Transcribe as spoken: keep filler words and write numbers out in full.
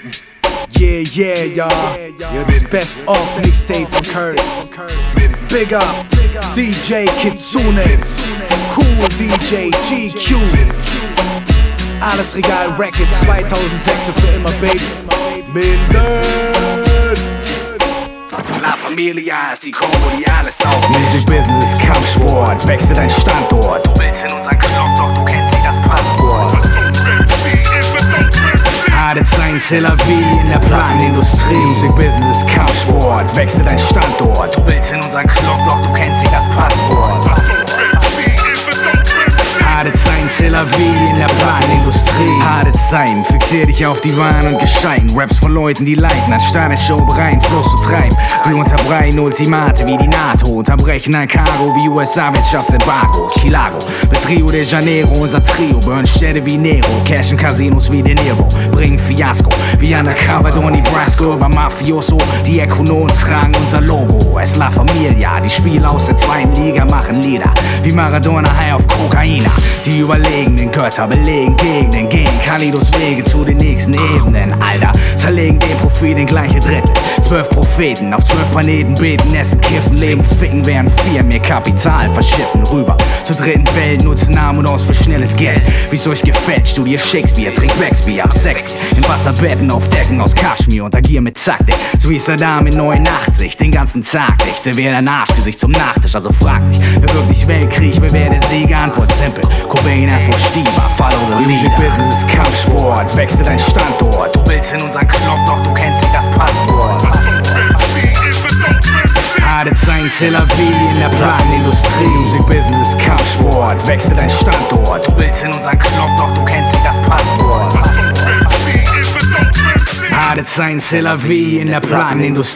Yeah, yeah, y'all. Yo, this best of mixtape von Curse. Big up, D J Kitsune, Cool D J G Q. Alles Regal Records zweitausendsechs und für immer, Baby. Minden. La Familia ist die Combo, die alles auf. Music Business, Kampfsport, wechsel dein Standort. Du willst in unseren Club, doch du kennst nicht das Passwort. Hades sein C'est la vie in der Plattenindustrie. Music Business, Kampfsport, wechsel dein Standort. Du willst in unseren Club, doch du kennst nicht das Passwort. Hades sein C'est la vie in der Plattenindustrie. Hades sein, fixier dich auf die Waren und Gescheiten. Raps von Leuten, die leiten, anstatt eine Show rein, Fluss zu treiben. Wir unterbreiten Ultimate wie die NATO, unterbrechen ein Cargo wie U S A-Wirtschaftsembargos. Chilago bis Rio de Janeiro, unser Trio, burn Städte wie Nero, cashen Casinos wie De Niro, bringen Fiasko wie Undercover Donnie Brasco über Mafioso. Die Ökonomen tragen unser Logo, es La Familia, die Spieler aus der zweiten Liga machen Lieder wie Maradona high auf Kokaina. Die überlegenen Götter belegen Gegenden, gehen Kalidos Wege zu den nächsten Ebenen. Alter, zerlegen den Profit in gleiche Drittel. Zwölf Propheten auf zwölf Planeten beten, essen, kiffen, leben, ficken, während vier mehr Kapital verschiffen. Rüber zur dritten Welt, nutzen Arm und aus für schnelles Geld. Wie's euch gefällt, studier Shakespeare, trink Becksbier, ab sexy. In Wasserbetten auf Decken aus Kaschmir und agier mit Taktik. So wie Saddam in neunundachtzig, den ganzen Tag nicht. Servier dein Arschgesicht zum Nachtisch, also frag dich, wer wirklich Weltkrieg, wer wäre der Sieger? Antwort simpel, Cobain einfach Stieber, follow the Music Business, Kampfsport, wechsel dein Standort. Du willst in unseren Club, doch du kennst nicht das Passwort. Hades sein C'est la vie in der Plattenindustrie. Music Business, Kampfsport, wechsel dein Standort. Du willst in unseren Club, doch du kennst nicht das Passwort. Hades sein C'est la vie in der Plattenindustrie.